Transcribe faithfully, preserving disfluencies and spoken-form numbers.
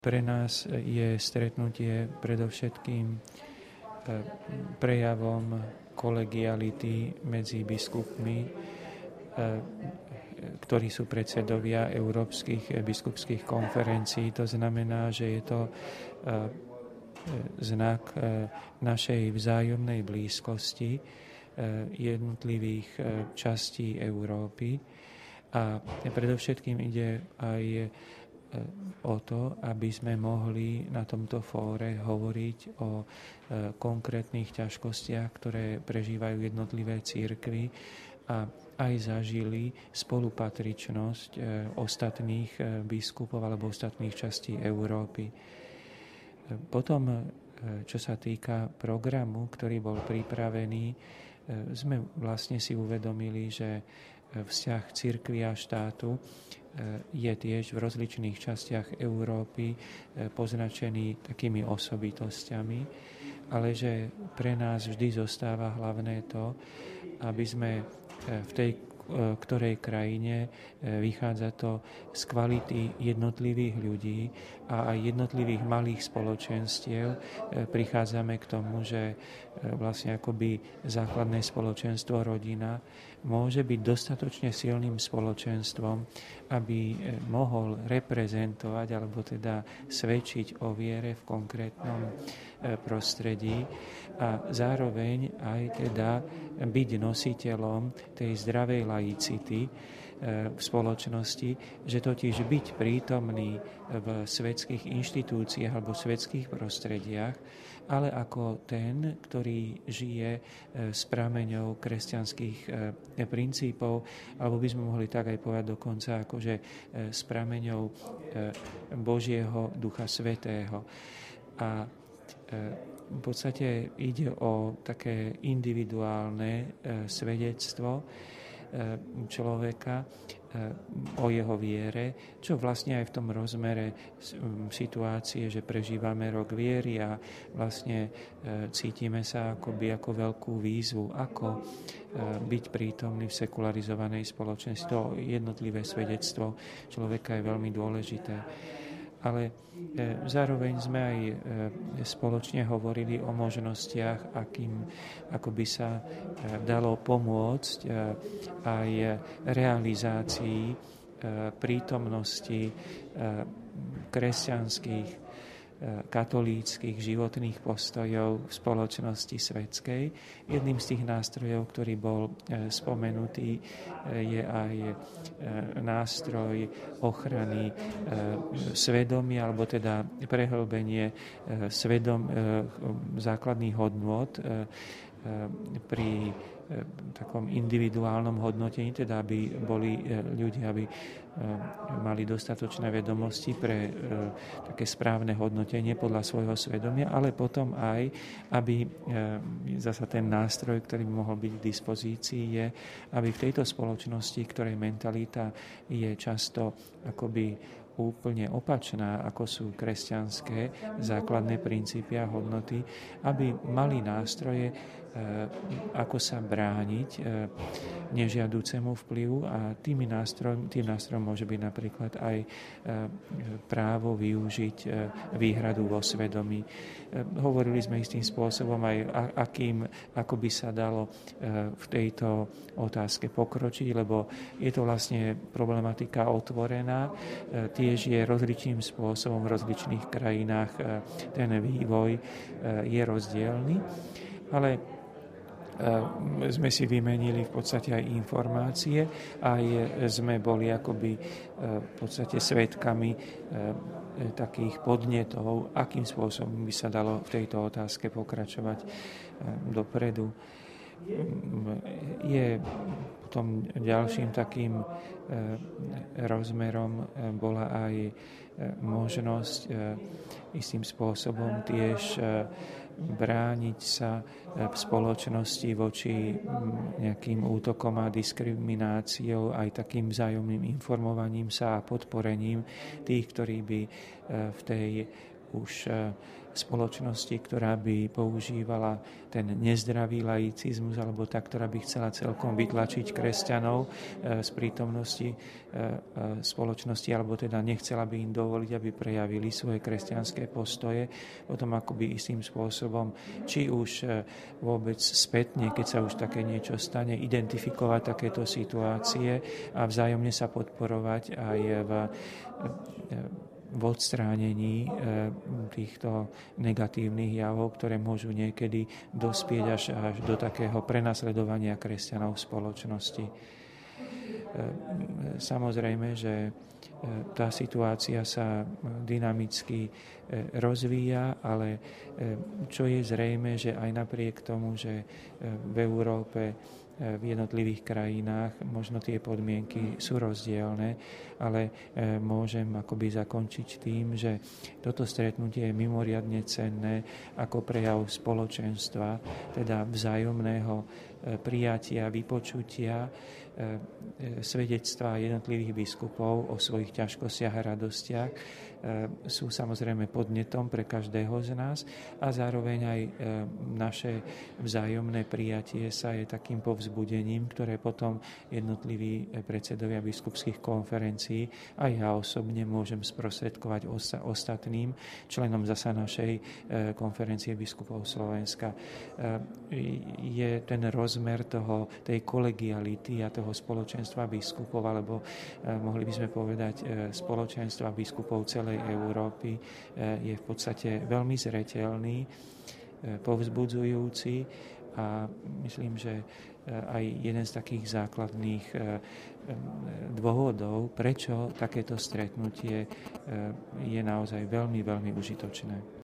Pre nás je stretnutie predovšetkým prejavom kolegiality medzi biskupmi, ktorí sú predsedovia európskych biskupských konferencií. To znamená, že je to znak našej vzájomnej blízkosti jednotlivých častí Európy. A predovšetkým ide aj o to, aby sme mohli na tomto fóre hovoriť o konkrétnych ťažkostiach, ktoré prežívajú jednotlivé cirkvi a aj zažili spolupatričnosť ostatných biskupov alebo ostatných častí Európy. Potom, čo sa týka programu, ktorý bol pripravený, sme vlastne si uvedomili, že vzťah cirkvi a štátu je tiež v rozličných častiach Európy poznačený takými osobitosťami, ale že pre nás vždy zostáva hlavné to, aby sme v tej ktorej krajine vychádza to z kvality jednotlivých ľudí a aj jednotlivých malých spoločenstiev. Prichádzame k tomu, že vlastne akoby základné spoločenstvo, rodina, môže byť dostatočne silným spoločenstvom, aby mohol reprezentovať alebo teda svedčiť o viere v konkrétnom prostredí a zároveň aj teda byť nositeľom tej zdravej laicity v spoločnosti, že totiž byť prítomný v svetských inštitúciách alebo svetských prostrediach, ale ako ten, ktorý žije s prameňou kresťanských princípov, alebo by sme mohli tak aj povedať dokonca, akože s prameňou Božieho Ducha Svätého. A v podstate ide o také individuálne svedectvo človeka o jeho viere, čo vlastne aj v tom rozmere situácie, že prežívame rok viery a vlastne cítime sa akoby ako veľkú výzvu, ako byť prítomný v sekularizovanej spoločnosti. To jednotlivé svedectvo človeka je veľmi dôležité. Ale zároveň sme aj spoločne hovorili o možnostiach, akým, ako by sa dalo pomôcť aj realizácii prítomnosti kresťanských, katolíckych životných postojov v spoločnosti svetskej. Jedným z tých nástrojov, ktorý bol spomenutý, je aj nástroj ochrany svedomia, alebo teda prehlbenie svedom základných hodnôt pri takom individuálnom hodnotení, teda aby boli ľudia, aby mali dostatočné vedomosti pre také správne hodnotenie podľa svojho svedomia, ale potom aj, aby zasa ten nástroj, ktorý by mohol byť k dispozícii, je, aby v tejto spoločnosti, ktorej mentalita je často akoby úplne opačná, ako sú kresťanské základné princípy a hodnoty, aby mali nástroje, ako sa brániť nežiaducemu vplyvu, a tými nástrojom, tým nástrojom môže byť napríklad aj právo využiť výhradu vo svedomí. Hovorili sme istým spôsobom aj, akým, ako by sa dalo v tejto otázke pokročiť, lebo je to vlastne problematika otvorená, tiež je rozličným spôsobom v rozličných krajinách ten vývoj je rozdielny, ale sme si vymenili v podstate aj informácie, aj sme boli akoby v podstate svedkami takých podnetov, akým spôsobom by sa dalo v tejto otázke pokračovať dopredu. Je potom ďalším takým rozmerom bola aj možnosť istým spôsobom tiež brániť sa v spoločnosti voči nejakým útokom a diskrimináciou, aj takým vzájomným informovaním sa a podporením tých, ktorí by v tej už spoločnosti, ktorá by používala ten nezdravý laicizmus, alebo tá, ktorá by chcela celkom vytlačiť kresťanov z prítomnosti spoločnosti, alebo teda nechcela by im dovoliť, aby prejavili svoje kresťanské postoje, potom akoby istým spôsobom, či už vôbec spätne, keď sa už také niečo stane, identifikovať takéto situácie a vzájomne sa podporovať aj v v odstránení týchto negatívnych javov, ktoré môžu niekedy dospieť až, až do takého prenasledovania kresťanov v spoločnosti. Samozrejme, že tá situácia sa dynamicky rozvíja, ale čo je zrejme, že aj napriek tomu, že v Európe v jednotlivých krajinách možno tie podmienky sú rozdielne, ale môžem akoby zakončiť tým, že toto stretnutie je mimoriadne cenné ako prejav spoločenstva, teda vzájomného prijatia, vypočutia, svedectvá jednotlivých biskupov o svojich ťažkostiach a radostiach sú samozrejme podnetom pre každého z nás a zároveň aj naše vzájomné prijatie sa je takým povzbudením, ktoré potom jednotliví predsedovia biskupských konferencií a ja osobne môžem sprostredkovať ostatným členom zasa našej konferencie biskupov Slovenska. Je ten rozmer toho, tej kolegiality a toho spoločenstva biskupov, alebo mohli by sme povedať spoločenstva biskupov celej Európy, je v podstate veľmi zreteľný, povzbudzujúci a myslím, že aj jeden z takých základných dôvodov, prečo takéto stretnutie je naozaj veľmi, veľmi užitočné.